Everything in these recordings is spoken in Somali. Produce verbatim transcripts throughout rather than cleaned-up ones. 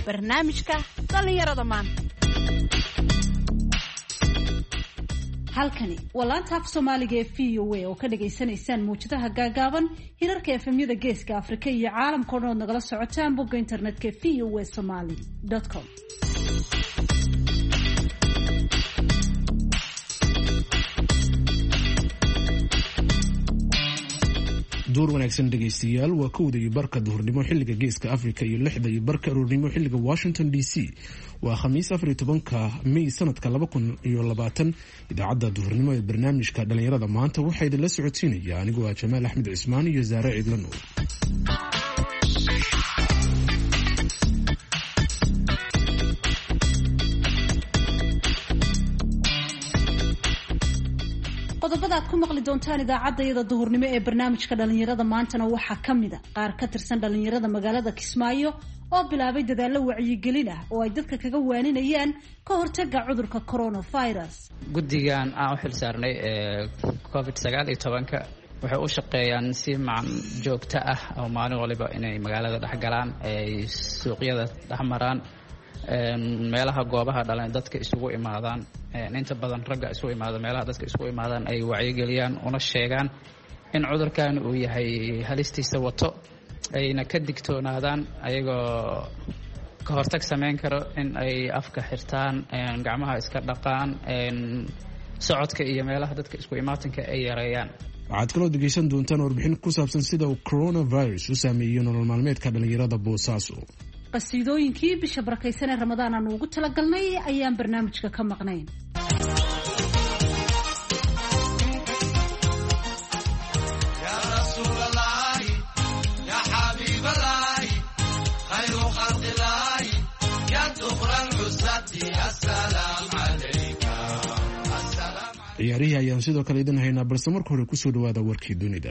barnaamijka dhalinyarada maanta. halkani waa laanta af Soomaaliga ee V O A oo ka dhageysanaysaan muujadaha gaagaaban hirarka F M-yada Geeska Afrika iyo caalamka oo dhan nagala socotaan bogga internetka v o a somali dot com. door wanaagsan dhageystayaal waa kowda iyo barka duhurnimo xilliga Geeska Afrika iyo lixda iyo barka aroornimo xilliga Washington D C. waa khamiis afar iyo tobanka May sanadka laba kun iyo labaatan. idaacadda duhurnimo ee barnaamijka dhalinyarada maanta waxaa idinla socodsiinaya anigoo ah Jamaal Axmed Cismaan iyo Zaare Cidlano. qodobada aad ku maqli doontaan idaacadda duhurnimo ee barnaamijka dhalinyarada maantana waxaa ka mid ah qaar ka tirsan dhalinyarada magaalada Kismaayo oo bilaabay dadaalo wacyigelin ah oo ay dadka kaga waaninayaan ka hortagga cudurka coronavirus. guddigan aan u xilsaarnay ee covid sagaal iyo toban waxay u shaqeeyaan si macaan joogto ah oo maalin waliba inay magaalada dhex galaan ay suuqyada dhex maraan meelaha goobaha dhalan dadka isugu imaadaan inta badan ragga isugu imaada meelaha dadka isugu imaadaan ay wacyigeliyaan una sheegaan in cudurkan uu yahay halistiisa wato ayna ka digtoonaadaan ayagoo ka hortag sameyn karo in ay afka xirtaan gacmaha iska dhaqaan socodka iyo meelaha dadka isku imaatinka ay yareeyaan. waxaad kaloo dhegeysan doontaan warbixin ku saabsan sida uu coronavirus u saameeyay nolol maalmeedka dhalinyarada Boosaaso. qasiidooyinkii bisha barakaysan ee Ramadaan aan ugu talagalnay ayaan barnaamijka ka maqnayn. ciyaarihii ayaan sidoo kale idin haynaa balse marka hore kusoo dhawaada warkii dunida.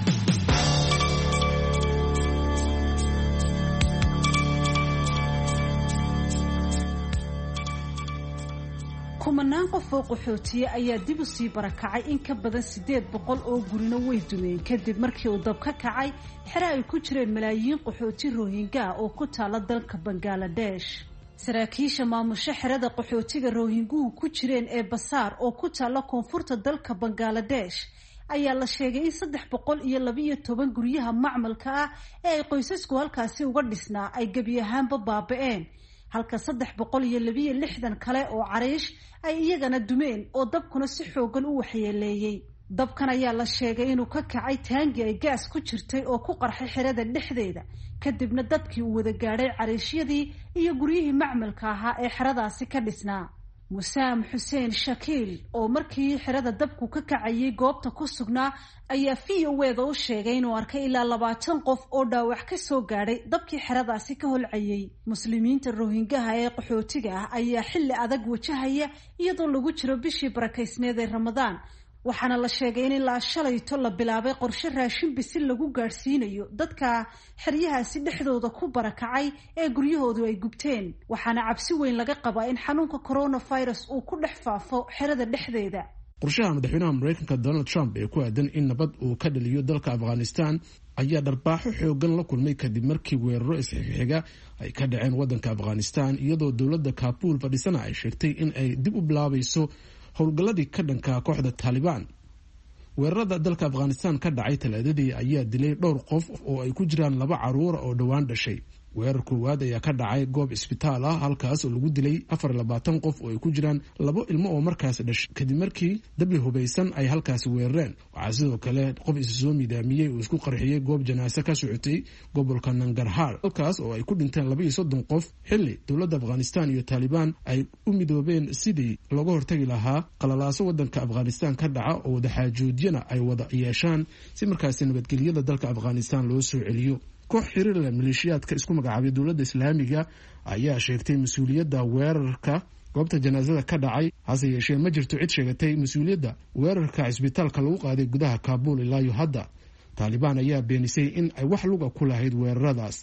kumanaan qof oo qaxootiye ayaa dib u sii barakacay in ka badan sideed boqol oo gurino way dumeen kadib markii uu dab ka kacay xero ay ku jireen malaayiin qaxooti Rohingya oo ku taala dalka Bangladesh. saraakiisha maamusha xerada qaxootiga Rohingya ku jireen ee Basaar oo ku taala koonfurta dalka Bangladesh ayaa la sheegay in saddex boqol iyo laba iyo toban guryaha macmalka ah ee ay qoysasku halkaasi uga dhisnaa ay gebi ahaanba baaba'een, halka saddex boqol iyo laba iyo lixdan kale oo cariish ay iyagana dumeen oo dabkuna si xoogan u waxyeeleeyay. dabkan ayaa la sheegay inuu ka kacay taangi ay gaas ku jirtay oo ku qarxay xerada dhexdeeda kadibna dadkii uu wada gaadhay cariishyadii iyo guryihii macmalka ahaa ee xeradaasi ka dhisnaa. Musaam Xuseen Shakiil oo markii xerada dabku ka kacayay goobta ku sugnaa ayaa V O A u sheegay inuu arkay ilaa labaatan qof oo dhaawac ka soo gaadhay dabkii xeradaasi ka holcayay. muslimiinta Rohingya ee qaxootiga ah ayaa xilli adag wajahaya iyadoo lagu jiro bishii barakaysneed ee Ramadaan, waxaana la sheegay in ilaa shalayto la bilaabay qorshe raashin bisil lagu gaarsiinayo dadka xeryahaasi dhexdooda ku barakacay ee guryahoodu ay gubteen, waxaana cabsi weyn laga qabaa in xanuunka coronavirus uu ku dhex faafo xerada dhexdeeda. qorshaha madaxweynaha Mareykanka Donald Trump ee ku aadan in nabad uu ka dhaliyo dalka Afghanistan ayaa dharbaaxo xoogan la kulmay kadib markii weeraro isxixiga ay ka dhaceen wadanka Afghanistan iyadoo dowladda Kabul fadhisana ay sheegtay in ay dib u bilaabayso howlgalladii ka dhanka kooxda Taliban. weerarada dalka Afghanistan ka dhacay talaadadii ayaa dilay dhowr qof oo ay ku jiraan laba caruur oo dhawaan dhashay. weerar koowaad ayaa ka dhacay goob isbitaal ah halkaas oo lagu dilay afar iyo labaatan qof oo ay ku jiraan labo ilmo oo markaas dhashay kadib markii dabli hubaysan ay halkaas weerareen. waxaa sidoo kale qof isu soo midaamiyey oo isku qarxiyay goob janaase ka socotay gobolka Nangarhar halkaas oo ay ku dhinteen laba iyo soddon qof xilli dowladda Afghanistan iyo Taliban ay u midoobeen sidii looga hortagi lahaa qalalaaso wadanka Afghanistan ka dhaca oo wadaxaajoodiyana ay wada yeeshaan si markaas nabadgelyada dalka Afghanistan loo soo celiyo. koox xiriir leh maleeshiyaadka isku magacaabay dowladda Islaamiga ayaa sheegtay mas'uuliyadda weerarka goobta janaasada ka dhacay, hase yeeshee ma jirto cid sheegatay mas'uuliyadda weerarka isbitaalka lagu qaaday gudaha Kabul ilaa iyo hadda. Taliban ayaa beenisay in ay wax lug ku lahayd weeraradaas.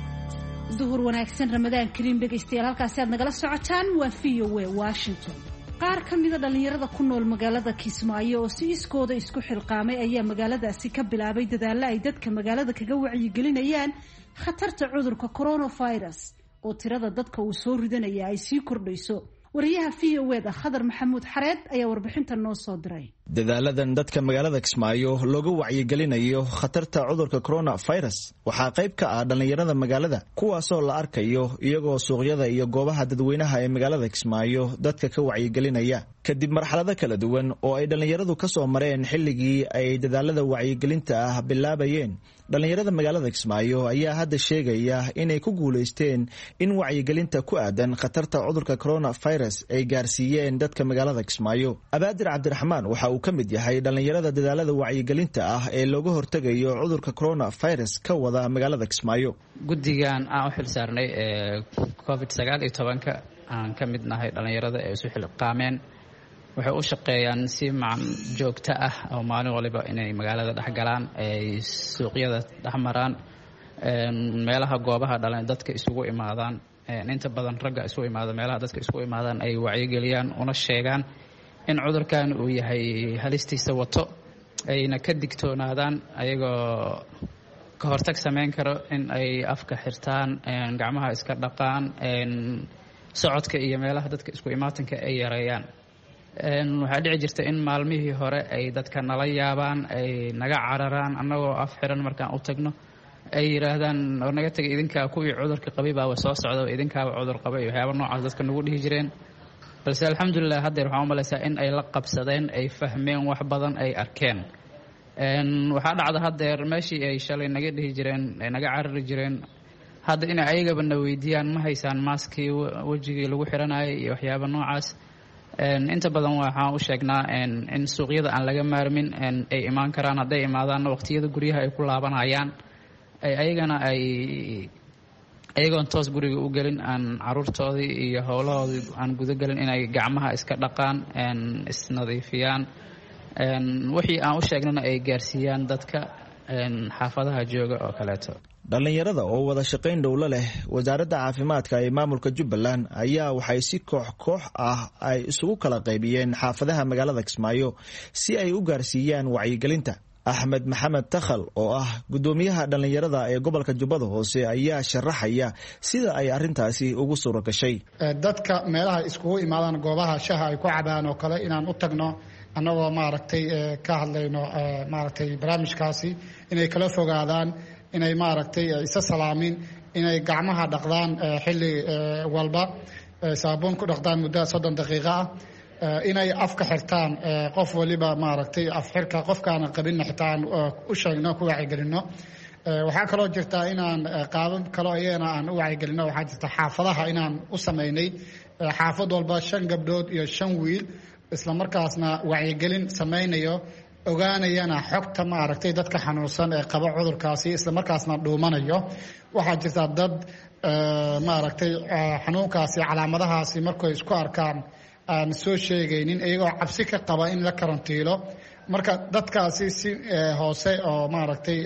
duhur wanaagsan Ramadaan Kariim dhageystayaal halkaas aad nagala socotaan waa V O A Washington. qaar ka mida dhalinyarada ku nool magaalada Kismaayo oo si iskooda isku xilqaamay ayaa magaaladaasi ka bilaabay dadaalo ay dadka magaalada kaga wacyigelinayaan khatarta cudurka coronavirus oo tirada dadka uu soo ridanaya ay sii kordhayso. wariyaha V O A Khadar Maxamuud Xareed ayaa warbixinta noo soo diray. dadaaladan dadka magaalada Kismaayo looga wacyigelinayo khatarta cudurka coronavirus waxaa qayb ka ah dhalinyarada magaalada kuwaas oo la arkayo iyagoo suuqyada iyo goobaha dadweynaha ee magaalada Kismaayo dadka ka wacyigelinaya kadib marxalado kala duwan oo ay dhalinyaradu ka soo mareen xilligii ay dadaalada wacyigelinta ah bilaabayeen. dhalinyarada magaalada Kismaayo ayaa hadda sheegaya inay ku guuleysteen in wacyigelinta ku aadan khatarta cudurka coronavirus ay gaarsiiyeen dadka magaalada Kismaayo. Abaadir Cabdiraxmaan waxa uu ka mid yahay dhalinyarada dadaalada wacyigelinta ah ee looga hortagayo cudurka coronavirus ka wada magaalada Kismaayo. guddigan aan u xil saarnay ee covid sagaal iyo toban ka aan ka mid nahay dhalinyarada ee isu xilqaameen waxay u shaqeeyaan si macaan joogto ah oo maalin waliba inay magaalada dhex galaan ay suuqyada dhex maraan meelaha goobaha dhalan dadka isugu imaadaan inta badan ragga isugu imaada meelaha dadka isugu imaadaan ay wacyigeliyaan una sheegaan in cudurkan uu yahay halistiisa wato ayna ka digtoonaadaan ayagoo ka hortag sameyn karo in ay afka xirtaan gacmaha iska dhaqaan socodka iyo meelaha dadka isku imaatanka ay yareeyaan. waxaa dhici jirta in maalmihii hore ay dadka nala yaabaan ay naga cararaan annagoo af xiran markaan u tagno ay yiraahdaan oo naga tagay idinkaa kuwii cudurka qabay baa soo socda idinkaaba cudur qabay waxyaabo noocaas dadka nagu dhihi jireen. balse alxamdulilah haddeer waxaan u malaysaa in ay la qabsadeen ay fahmeen wax badan ay arkeen. waxaa dhacda haddeer meeshii ay shalay naga dhihi jireen ay naga carari jireen hadda inay ayagaba na weydiiyaan ma haysaan maaskii wejigii lagu xiranayay iyo waxyaabo noocaas. inta badan waxaan u sheegnaa in suuqyada aan laga maarmin ay imaan karaan hadday imaadaanna waqtiyada guryaha ay ku laabanayaan ay ayagana ay ayagoon toos guriga u gelin aan caruurtoodii iyo howlahoodii aan gudagelin inay gacmaha iska dhaqaan isnadiifiyaan wixii aan u sheegnana ay gaarsiiyaan dadka xaafadaha jooga oo kaleeto. dhalinyarada oo wada shaqayn dhowlo leh wasaaradda caafimaadka ee maamulka Jubbaland ayaa waxay si koox koox ah ay isugu kala qaybiyeen xaafadaha magaalada Kismaayo si ay u gaarsiiyaan wacyigelinta. Axmed Maxamed Takhal oo ah gudoomiyaha dhalinyarada ee gobolka Jubbada Hoose ayaa sharaxaya sida ay arintaasi ugu suura gashay. dadka meelaha iskugu imaadaan goobaha shaha ay ku cabaan oo kale inaan u tagno annagoo maaragtay ka hadlayno maaragtay barnaamijkaasi inay kala fogaadaan inay maaragtay isa salaamin inay gacmaha dhaqdaan xilli walba saabuun ku dhaqdaan muddo soddon daqiiqo ah inay afka xirtaan qof waliba maaragtay af xirka qofkaana qabin xitaan u sheegno ku wacyigelino. waxaa kaloo jirta inaan qaabab kale iyana aan u wacyigelino waxaa jirta xaafadaha inaan u sameynay xaafad walba shan gabdhood iyo shan wiil isla markaasna wacyigelin sameynayo ogaanayana xogta maaragtay dadka xanuunsan ee qaba cudurkaasi isla markaasna dhuumanayo. waxaa jirta dad maaragtay xanuunkaasi calaamadahaasi markay isku arkaan aan soo sheegaynin iyagoo cabsi ka qaba in la karantiilo marka dadkaasi si hoose oo maaragtay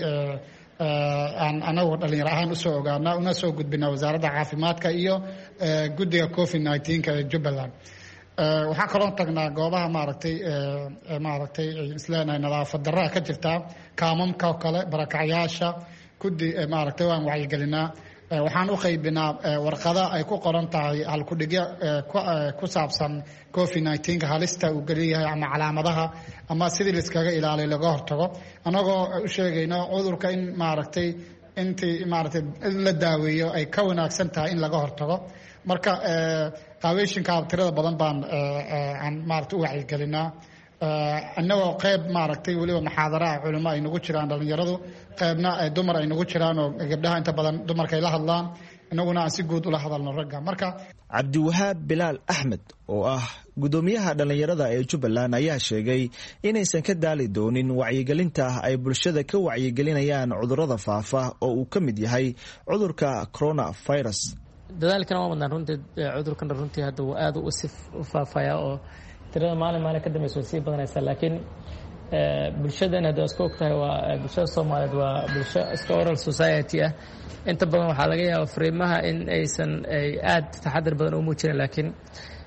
aan anagu dhalinyaro ahaan usoo ogaana una soo gudbina wasaaradda caafimaadka iyo guddiga covid nineteen ee Jubbaland. waxaa kaloo tagnaa goobaha maaragtay maaragtay isleenahay nadaafad darro ka jirta kaamamka oo kale barakacyaasha guddi maaragtay waan wacyigelinaa. waxaan u qaybinaa warqada ay ku qoran tahay halkudhigyo ku saabsan covid nineteen halista uu geliyahay ama calaamadaha ama sidii liskaga ilaaliyo laga hortago annagoo u sheegayno cudurka in maaragtay intii maaragtay in la daaweeyo ay ka wanaagsan tahay in laga hortago. marka qaaweyshinka tirada badan baan aan maaragtay u wacyigelinaa annagoo qayb maaragtay weliba muxaadaraha culimo ay nagu jiraan dhalinyaradu qaybna dumar ay nagu jiraan oo gabdhaha inta badan dumarka ay la hadlaan inaguna aan si guud ula hadalno ragga. marka Cabdiwahaab Bilaal Axmed oo ah gudoomiyaha dhalinyarada ee Jubbaland ayaa sheegay inaysan ka daali doonin wacyigelinta ay bulshada ka wacyigelinayaan cudurrada faafa oo uu ka mid yahay cudurka coronavirus. dadaalkan waa wadnaan runtii cudurkan runtii hadda uu aad u u faafaya oo tirada maalin maalin ka dambaysa sii badanaysa laakiin bulshadana hadda isku ogtahay waa bulshada Soomaaliyeed waa bulsho iska oral society ah inta badan waxaa laga yaabaa fariimaha in aysan ay aad taxadar badan u muujin laakiin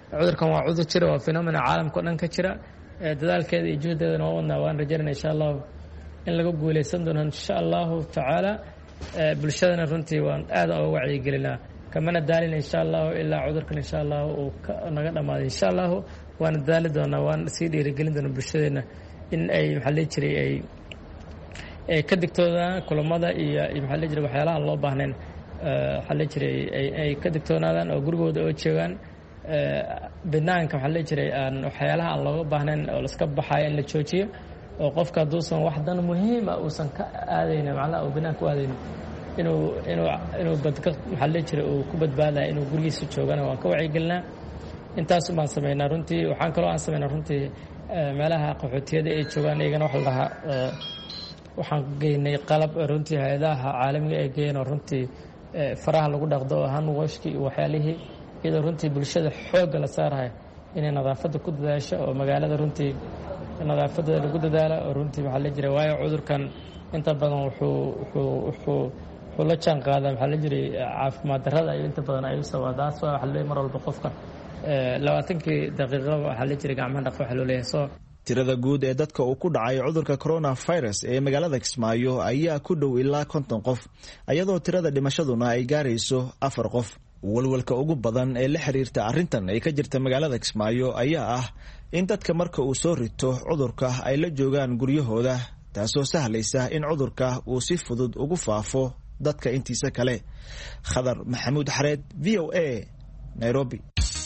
cudurkan waa cudur jira waa phenomena caalamka oo dhan ka jira dadaalkeeda iyo juhdeedana waa wadnaa waan rajaynaa insha allahu in laga guuleysan doono insha allahu tacaala bulshadana runtii waan aad uga wacyigelinaa kamana daalina insha allahu ilaa cudurkan insha allahu uu naga dhammaaday insha allahu waana dadaali doonaa waan sii dhiirigelin doonaa bulshadeena in ay maxaa la jiray ay ay ka digtoodaan kulamada iyo maxaa la jiray waxyaalaha aan loo baahnayn waxaa la jiray ay ka digtoonaadaan oo gurigooda oo joogaan banaanka waxaa la jiray aan waxyaalaha aan looga baahnayn oo laska baxayo in la joojiyo oo qofka hadduusan wax dan muhiim ah uusan ka aadayna macnaha uu banaanka u aadayno inuu inuu inuu badka maxaa la jiray uu ku badbaadaya inuu gurigiisa joogana waan ka wacyigelinaa intaas baan sameynaa runtii waxaan kaloo aan sameynaa runtii meelaha qaxootiyada ay joogaan iyagana waxa la dhahaa waxaan geynay qalab runtii hay-adaha caalamiga ay geeyeen oo runtii faraha lagu dhaqdo oo hand washki iyo waxyaalihii iyadoo runtii bulshada xoogga la saarahay inay nadaafadda ku dadaasho oo magaalada runtii nadaafadeeda lagu dadaalo oo runtii waxaa la jira waayo cudurkan inta badan wuxuu wuxuu wuxuu wuxuu la jaan qaadaa maxaa la jiray caafimaad darrada iyo inta badan ay u sababa taas waa waxa leeyahay mar walba qofka labaatankii daqiiqaba waxaa la jiray gacmaha dhaq waxa loo leeyahay soo tirada guud ee dadka uu ku dhacay cudurka coronavirus ee magaalada Kismaayo ayaa ku dhow ilaa konton qof iyadoo tirada dhimashaduna ay gaarayso afar qof walwalka ugu badan ee la xiriirta arrintan ay ka jirta magaalada Kismaayo ayaa ah in dadka marka uu soo rito cudurka ay la joogaan guryahooda taasoo sahlaysa in cudurka uu si fudud ugu faafo dadka intiisa kale Khadar Maxamuud Xareed V O A Nairobi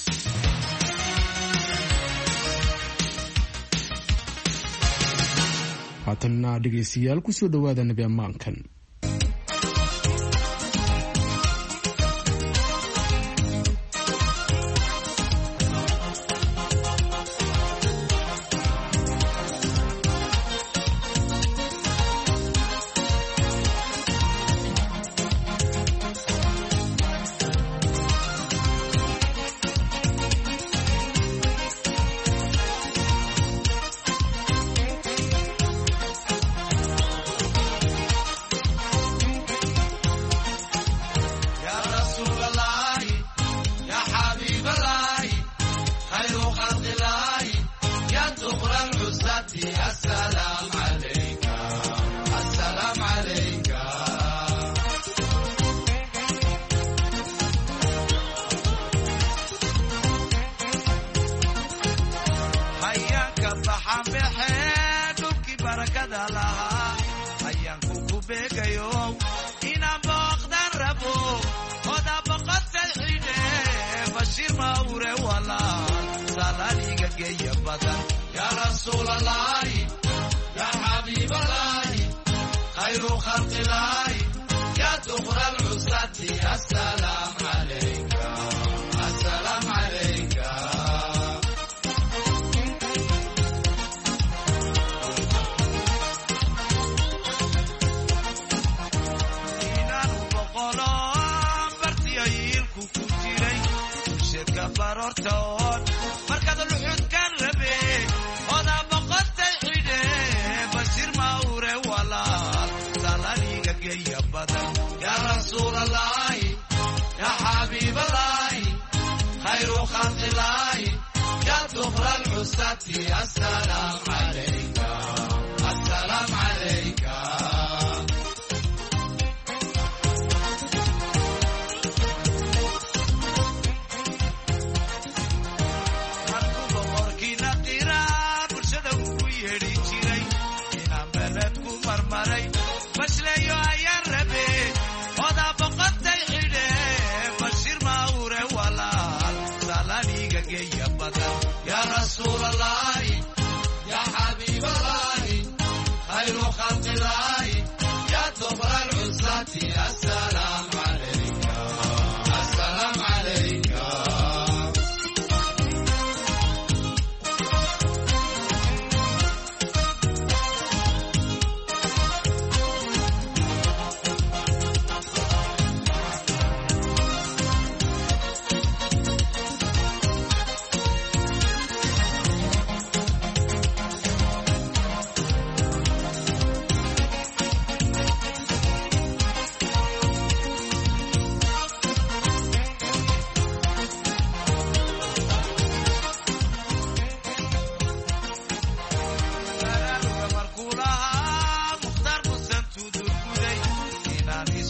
haatanna dhegeystayaal ku soo dhawaada nabi ammaankan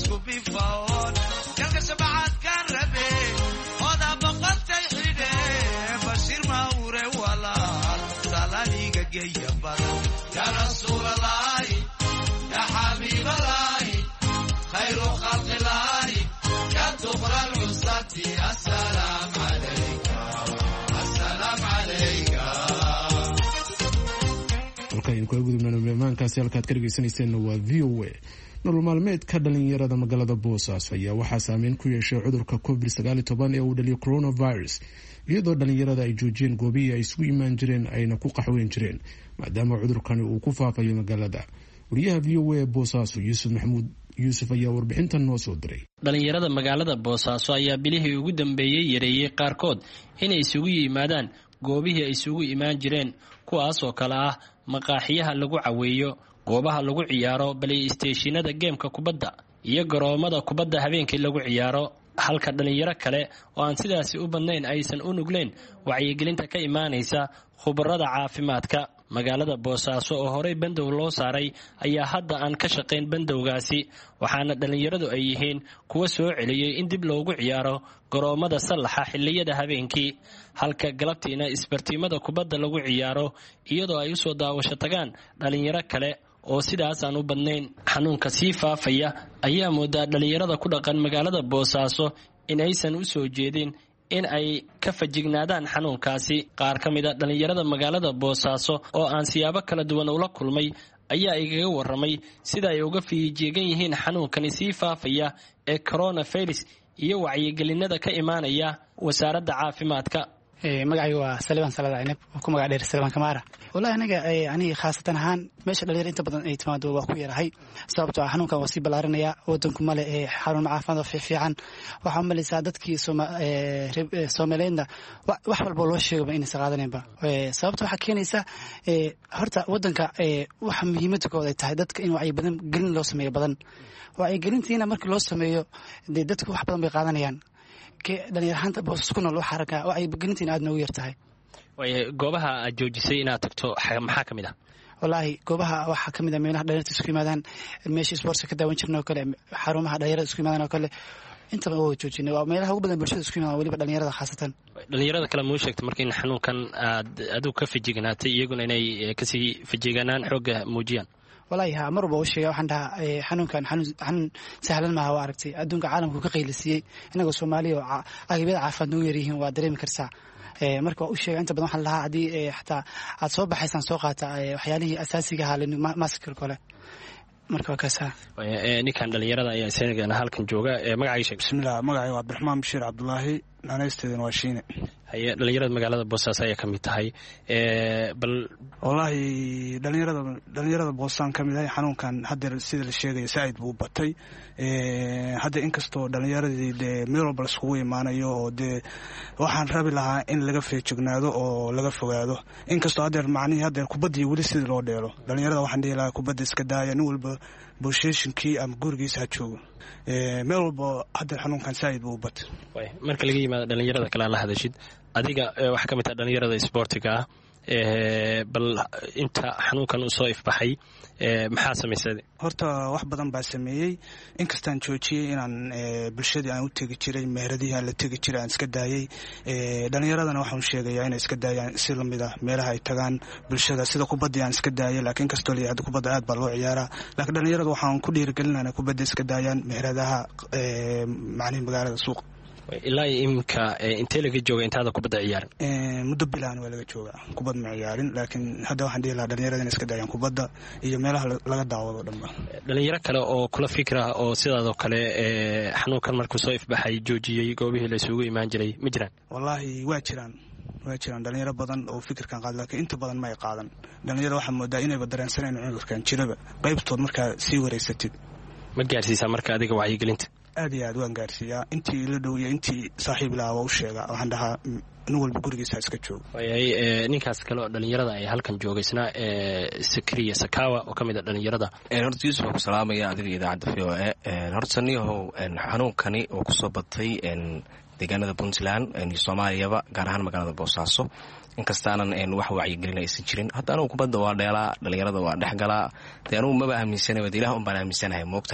kubifaon jalka shabacaad kaan rabe oda boqoltay xidhe bashir mawre walaal salaniga geeya badan ya rasuulalaahi ya xabiibalaahi khayru khalqilaahi ya duqra lcusati asalaam calayka asalaam calayka. halkaaynu kala gudubnaan maankaasi halkaad ka dhegeysanayseena waa v o a. nolol maalmeedka dhalinyarada magaalada boosaaso ayaa waxaa saameyn ku yeeshay cudurka covid sagaal iyo toban ee uu dhaliyo coronavirus, iyadoo dhalinyarada ay joojiyeen goobihii ay isugu imaan jireen ayna ku qaxweyn jireen maadaama cudurkani uu ku faafayo magaalada. wariyaha v o a boosaaso yuusuf maxamuud yuusuf ayaa warbixintan noo soo diray. dhalinyarada magaalada boosaaso ayaa bilihii ugu dambeeyey yareeyey qaarkood inay isugu yimaadaan goobihii ay isugu imaan jireen, kuwaas oo kale ah maqaaxiyaha lagu caweeyo, goobaha lagu ciyaaro baleysteeshinada geemka kubadda iyo garoomada kubadda habeenkii lagu ciyaaro, halka dhalinyaro kale oo aan sidaasi u badnayn aysan u nugleen wacyigelinta ka imaanaysa khubarada caafimaadka. magaalada boosaaso oo horey bandow loo saaray ayaa hadda aan ka shaqayn bandowgaasi, waxaana dhalinyaradu ay yihiin kuwa soo celiyey in dib loogu ciyaaro garoomada sallaxa xilliyada habeenkii, halka galabtiina isbartiimada kubadda lagu ciyaaro, iyadoo ay usoo daawasho tagaan dhalinyaro kale oo sidaas aan u badnayn. xanuunka sii faafaya ayaa moodaa dhalinyarada ku dhaqan magaalada boosaaso in aysan u soo jeedin in ay ka fajignaadaan xanuunkaasi. qaar ka mid a dhalinyarada magaalada boosaaso oo aan siyaabo kala duwan ula kulmay ayaa igaga waramay sida ay uga fiijeegan yihiin xanuunkani sii faafaya ee coronavirus iyo wacyigelinada ka imaanaya wasaaradda caafimaadka. magacaygu waa saliban salad aynab oo ku magac dheer saliban kamaara. wallahi aniga aniga khaasatan ahaan meesha dhalinyaro inta badan ay timaado waa ku yarahay, sababtoo ah xanuunkan waa sii ballaarinaya, wadanku male ee xarun caafimaad fiican. waxaa malaysaa dadkii Soomaaliyeedna wax walba loo sheegaba inaysan qaadanayba. sababta waxaa keenaysa horta wadanka waxa muhiimada kooda ay tahay dadka in wacyi badan gelin loo sameeyo badan. wacyigelintiina markii loo sameeyo dee dadku wax badan bay qaadanayaan. dhalinyarahanta boosas ku nool waxaa arkaa wacyigelintiina aad noogu yartahay. goobaha aad joojisay inaad tagto maxaa ka mid ah? wallaahi goobaha waxaa ka mid ah meelaha dhalinyarta isku yimaadaan, meesha sportska ka daawan jirna oo kale, xarumaha dhalinyarada isku yimaadaan oo kale, intaba waa joojinay. waa meelaha ugu badan bulshada isku yimaadaan, weliba dhalinyarada khaasatan. dhalinyarada kale muu sheegtay marka in xanuunkan aad adigu ka fajignaatay, iyaguna inay kasii fajiganaan xoogga muujiyaan? wallaahi ha mar walba u sheega waxaan dhahaa xanuunkan xanuun sahlan maaha. waa aragtay adduunka caalamku ka qaylisiiyey, inagoo soomaaliya oo agabiyada caafimaad noogu yaryihiin waa dareemi kartaa. marka waa u sheega inta badan waxaan lahaa haddii xataa aad soo baxaysaan soo qaata waxyaalihii asaasiga ahaa maskar kale. marka waa kaasa ninkan dhalinyarada ayaa isagana halkan jooga. magacayga sheeg. bismillah, magacayga waa Abdiraxmaan Bashiir Cabdulaahi, naanaysteedana waa Shiine. haye dhalinyarada magaalada boosaaso ayaa ka mid tahay. bal wallaahi dhalinyarada dhalinyarada boosaan ka mid ahay. xanuunkan haddeer sida la sheegaya saaid buu batay. hadda inkastoo dhalinyaradii dee meel walba laiskugu imaanayo oo dee waxaan rabi lahaa in laga feejignaado oo laga fogaado, inkastoo haddeer macnihii haddeer kubaddii weli sidii loo dheelo. dhalinyarada waxaan dhihi lahaa kubadda iska daaya, nin walba bulsheeshinkii ama gurigiisa ha joogo. meel walba haddeer xanuunkan saaid buu batay. marka laga yimaado dhalinyarada kale aan la hadashid, adiga waxaa ka mid ah dhalinyarada isboortiga ah, bal inta xanuunkan uu soo ifbaxay maxaa samaysay? horta wax badan baa sameeyey. inkastaan joojiyey inaan bulshadii aan u tegi jiray, meheradihii aan la tegi jiray aan iska daayey. dhalinyaradana waxaan sheegayaa inay iska daayaan si lamid ah meelaha ay tagaan bulshada, sida kubaddii aan iska daayay. laakiin kastoo la yihahdo kubadda aad baa loo ciyaaraa, laakiin dhalinyarada waxaan ku dhiirigelinana kubadda iska daayaan meheradaha macnihi magaalada suuqa. ilaa iminka intee laga jooga intaada kubadda ciyaarin? muddo bilaan waa laga jooga kubad ma ciyaarin, laakiin hadda waxaan dhihi lahaa dhalinyarada inay iska daayaan kubadda iyo meelaha laga daawado dhanba. dhalinyaro kale oo kula fikra oo sidaadoo kale xanuunkan markuu soo ifbaxay joojiyey goobihii la isugu imaan jiray ma jiraan? wallaahi waa jiraan waa jiraan dhalinyaro badan oo fikirkan qaad, laakiin inta badan ma ay qaadan. dhalinyarada waxaa moodaa inayba dareensaneen cudurkan jiraba qaybtood markaa sii wareysatid. ma gaarsiisaa marka adiga wacyigelinta? aad iyo aad waan gaarsiiyaa. intii la dhow iyo intii saaxiib lahaa waa u sheega. waxaan dhahaa nin walba gurigiisa iska joogo. waayay ninkaas kale oo dhalinyarada ay halkan joogaysna sakriya sakawa oo ka mid a dhalinyarada. horta yuusuf waa ku salaamaya adiga idaacadda v o a. horta niyahow xanuunkani oo kusoo batay deegaanada puntland iyo soomaaliyaba, gaar ahaan magaalada boosaaso, inkastaanan wax wacyigelin aysan jirin. hadda anugu kubadda waa dheelaa, dhalinyarada waa dhexgalaa. dee anugu maba aaminsanaba, de ilaah un baan aaminsanahay moogtaha.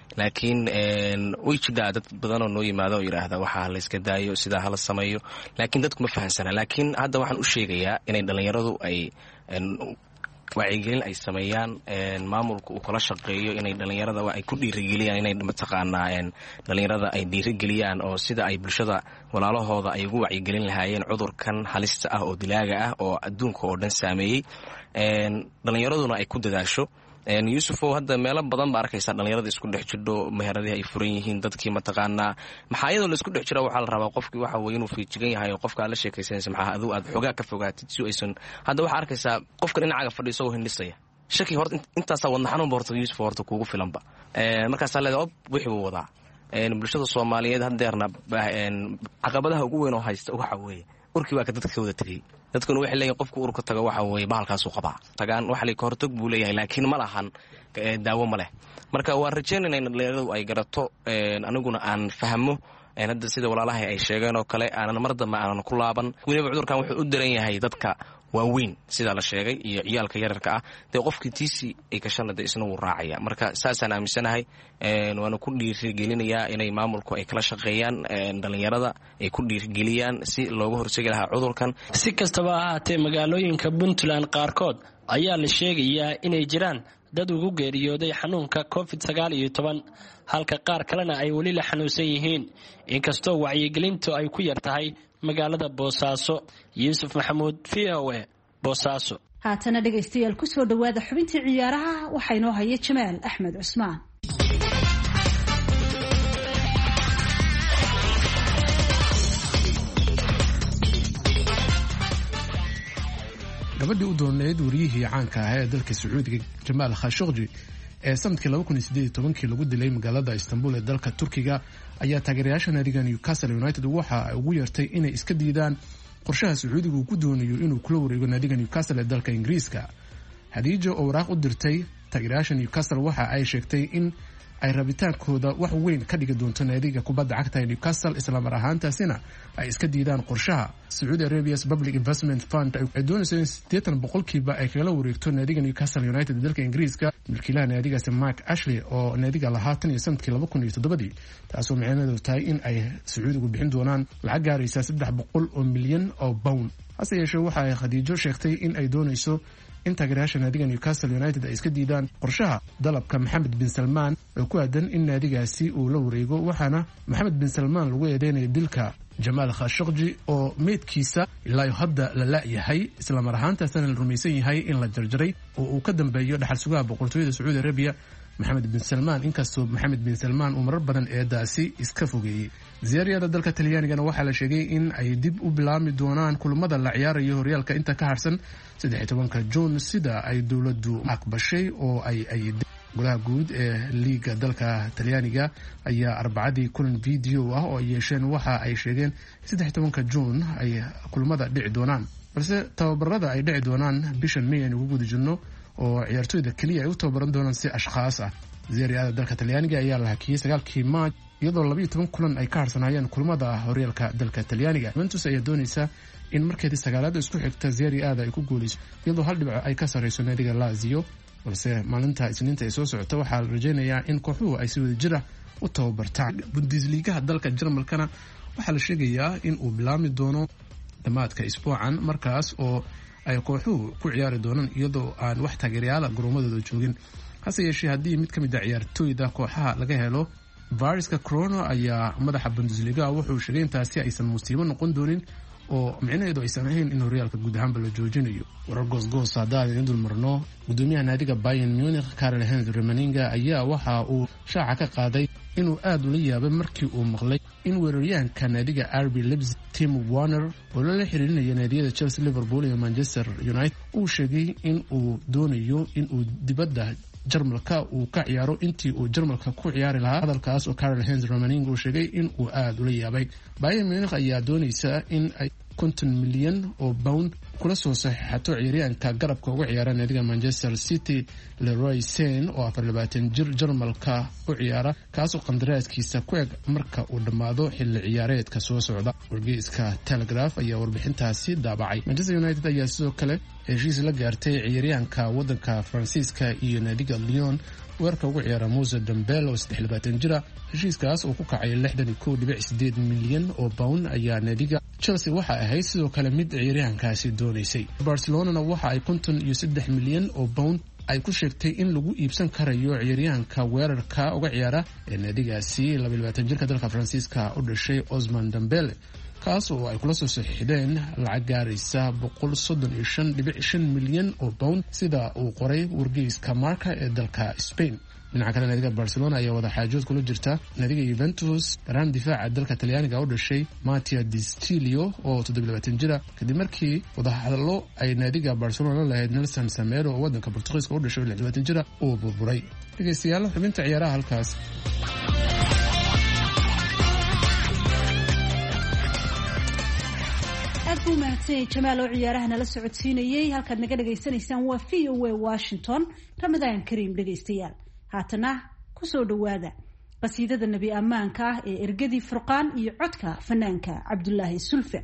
laakiin way jidhaa dad badanoo noo yimaado oo yidhaahda waxaa la iska daayo sidaa hala sameeyo laakiin dadku ma fahansana laakiin hadda waxaan u sheegayaa inay dhallinyaradu ay wacyigelin ay sameeyaan maamulka uu kala shaqeeyo inay dhallinyarada ay ku dhiirigeliyaan inay mataqaanaa dhallinyarada ay dhiirigeliyaan oo sida ay bulshada walaalahooda ay ugu wacyigelin lahaayeen cudurkan halista ah oo dilaaga ah oo adduunka oo dhan saameeyey dhallinyaraduna ay ku dadaasho yuusufow hadda meelo badan baa arkaysaa dhallinyarada isku dhex jidho meheradii ay furan yihiin dadkii mataqaanaa maxaa iyadoo laisku dhex jira waxaa la rabaa qofkii waxa weye inuu fiijigan yahay oo qofka aad la sheekaysanaysa maxaa aduu aad xoogaa ka fogaatid si aysan hadda waxaa arkaysaa qofka dhinacaaga fadhi isagoo hindhisaya shaki horta intaasaa wadna xanuunba horta yuusuf horta kuugu filanba markaasaa leedahay ob wixii buu wadaa bulshada soomaaliyeed haddeerna caqabadaha ugu weyn oo haysta waxa weeye urkii baa ka dadka ka wada tegey dadkuna waxay leeyihin qofku urka tago waxa weeye bahalkaasuu qabaa tagaan waxa la kahortog buu leeyahay laakiin ma lahan daawo ma leh marka waan rajaynayna in dhallinyaradu ay garato aniguna aan fahmo hadda sida walaalahay ay sheegeen oo kale aanan mar dambe aanan ku laaban weliba cudurkan wuxuu u daran yahay dadka waaweyn sidaa la sheegay iyo ciyaalka yararka ah dee qofkii tiisii ay gashanna dee isna wuu raacaya marka saasaan aaminsanahay waana ku dhiirigelinayaa inay maamulku ay kala shaqeeyaan dhallinyarada ay ku dhiirigeliyaan si looga hortegi lahaa cudurkan si kastaba ha ahaatee magaalooyinka puntland qaarkood ayaa la sheegayaa inay jiraan dad ugu geeriyooday xanuunka covid sagaal iyo toban halka qaar kalena ay weli la xanuunsan yihiin inkastoo wacyigelintu ay ku yar tahay magaalada boosaaso yuusuf maxamuud v o a boosaaso haatana dhegaystayaal ku soo dhowaada xubintii ciyaaraha waxaa inoo haya jamaal axmed cusmaan gabadhii u dooneed wariyihii caanka ahaa ee dalka sacuudiga jamaal khashogji ee sanadkii laba kun iyo siddeed iyo tobankii lagu dilay magaalada istanbul ee dalka turkiga ayaa taageerayaasha naadiga newcastle united waxa ay ugu yeertay inay iska diidaan qorshaha sacuudiga uu ku doonayo inuu kula wareego naadiga newcastle ee dalka ingiriiska hadiijo oo waraaq u dirtay taageerayaasha newcastle waxa ay sheegtay in ay rabitaankooda wax weyn ka dhigi doonto naadiga kubadda cagta ee Newcastle isla mar ahaantaasina ay iska diidaan qorshaha Saudi Arabia's Public Investment Fund ay doonayso in siddeetan boqolkiiba ay kala wareegto naadiga Newcastle United dalka Ingiriiska milkiilaha naadigaasi Mark Ashley oo naadiga lahaa tan iyo sanadkii laba kun iyo toddoba taasoo macnaheedu tahay in ay Sacuudigu bixin doonaan lacag gaaraysa saddex boqol oo milyan oo pound hase yeeshee waxa ay Khadiijo sheegtay in ay doonayso in taageerayaasha naadiga Newcastle United ay iska diidaan qorshaha dalabka Mohammed bin Salman oo ku aadan in naadigaasi uu la wareego waxaana Mohammed bin Salman lagu eedeynaya dilka Jamal Khashoggi oo meedkiisa ilaa hadda la laayahay isla mar ahaantaasna la rumaysan yahay in la jarjaray oo uu ka dambeeyo dhaxal sugaha boqortooyada Saudi Arabia Mohammed bin Salman inkastoo Mohammed bin Salman uu marar badan eedaasi iska fogeeyay ziyaarada dalka Talyaanigana waxaa la sheegay in ay dib u bilaami doonaan kulamada la ciyaarayo horyaalka inta ka harsan saddex iyo tobanka June sida ay dawladdu aqbashay oo ay ay golaha guud ee liiga dalka Talyaaniga ayaa arbacadii kulan video ah oo ay yeesheen waxa ay sheegeen saddex iyo tobanka June ay kulamada dhici doonaan balse tababarada ay dhici doonaan bishan May ee ugu guda jirno oo ciyaartoyda kaliya ay u tababaran doonaan si ashxaas ah ziyaarada dalka Talyaaniga ayaa la hakiyay sagaalkii Maaj iyadoo laba iyo toban kulan ay ka harsanayeen kulamada horyaalka dalka Talyaaniga Juventus ayaa doonaysa in markeedii sagaalaad isku xigta ziyaarada ay ku guuleyso iyadoo hal dhibco ay ka sareyso naadiga Lazio balse maalinta Isniinta ay soo socota waxaa la rajeynayaa in kooxuhu ay si wadajir ah u tababartaan Bundesliga dalka Jarmalkana waxaa la sheegayaa in uu bilaami doono dhamaadka isbuucan markaas oo ay kooxuhu ku ciyaari doonaan iyadoo aan wax taageerayaal garoomadooda joogin hase yeeshee haddii mid ka mid ah ciyaartooyda kooxaha laga helo viruska corona ayaa madaxa Bundesliga wuxuu sheegay intaasi aysan musiibo noqon doonin oo micnaheedu aysan ahayn in horyaalka guud ahaanba la joojinayo warar goosgoos haddaan idin dul marno gudoomiyaha naadiga Bayern Munich Karl-Heinz Rummenigge ayaa waxa uu shaaca ka qaaday inuu aad ula yaabay markii uu maqlay in weeraryahanka naadiga R B Leipzig Tim Werner oo la xiriirinayo naadiyada Chelsea, Liverpool iyo Manchester United uu sheegay in uu doonayo in uu dibadda Jarmalka uu ka ciyaaro intii uu Jarmalka ku ciyaari lahaa hadalkaas oo Karl-Heinz Rummenigge uu sheegay in uu aad ula yaabay Bayern Munich ayaa doonaysa in ay konton milyan oo pound kula soo saxiixato ciyaaryahanka garabka uga ciyaara naadiga Manchester City Leroy Sane oo afar iyo labaatan jir Jarmalka u ciyaara kaasoo qandaraaskiisa ku eg marka uu dhammaado xilli ciyaareedka soo socda wargeyska Telegraph ayaa warbixintaasi daabacay Manchester United ayaa sidoo kale heshiis la gaartay ciyaaryahanka wadanka Faransiiska iyo naadiga Lyon weerarka ugu ciyaara Moussa Dembele oo saddex iyo labaatan jir ah. heshiiskaas oo ku kacay lixdan iyo kow dhibic sideed milyan oo pound ayaa naadiga Chelsea waxa ahayd sidoo kale mid ciyaaryahankaasi doonaysay. Barcelona waxa ay konton iyo saddex milyan oo pound ay ku sheegtay in lagu iibsan karayo ciyaaryahanka weerarka uga ciyaara ee naadigaasi laba iyo labaatan jirka dalka Faransiiska u dhashay Ousmane Dembele, kaas oo ay kula soo saxiixdeen lacag gaaraysa boqol soddon iyo shan dhibic shan milyan oo pound sida uu qoray wargeyska Marca ee dalka Spain. dhinaca kale naadiga Barcelona ayaa wada xaajood kula jirta naadiga Juventus garaan difaaca dalka Talyaaniga u dhashay Mattia Di Stilio oo toddoba iyo labaatan jir ah kadib markii wadahadallo ay naadiga Barcelona lahayd Nelson Semedo oo wadanka Portugiiska u dhashay lix iyo labaatan jir ah oo burburay. dhageystayaal xubinta ciyaaraha halkaas. aad buu mahadsanyahay Jamaal oo ciyaaraha nala socodsiinayay. halkaad naga dhageysanaysaan waa V O A Washington. Ramadaan Kariim dhageystayaal. haatana ku soo dhawaada qasiidada nabi ammaanka ah ee ergadii Furqaan iyo codka fanaanka Cabdullaahi Sulfe.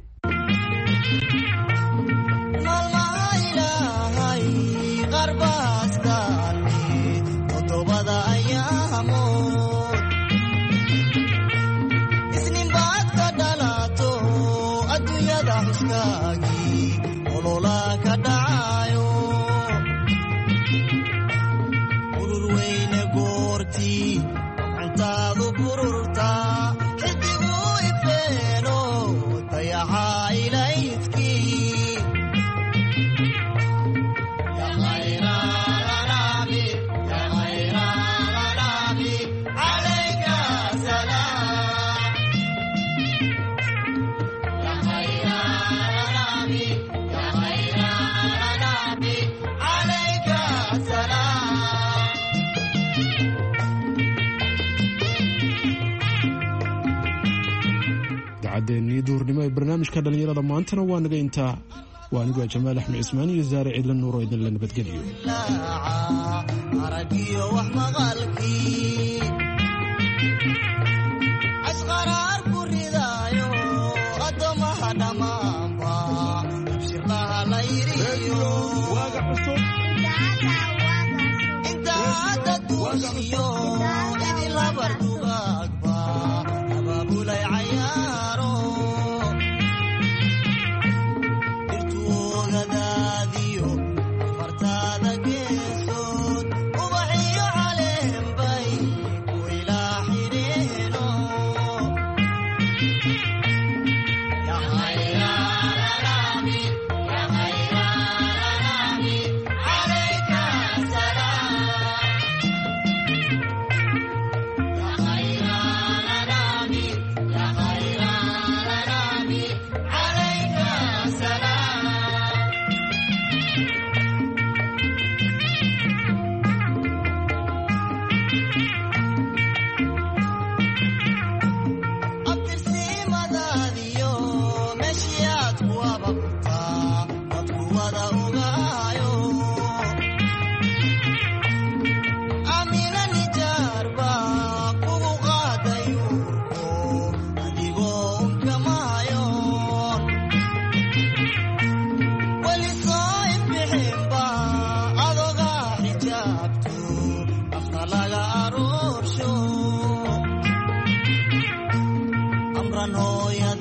dacadeennii duurnimo ee barnaamijka dhalinyarada maantana waa naga intaa. waa anigu Jamaal Axmed Cismaan iyo Zaare Ciidlan Nuur oo idin la nabadgeliyo. aragiyo wax maqalkii asqarar ku ridaayo adamaha dhamaanba shirqaha la yiriyo waaga cusub inta hadda duushiyo idin la bardugaagba abaabulay cayaaro irtuugadaadiyo fartaada geesood ubaxiyo caleenbay ku ilaa xidheeno amran hooya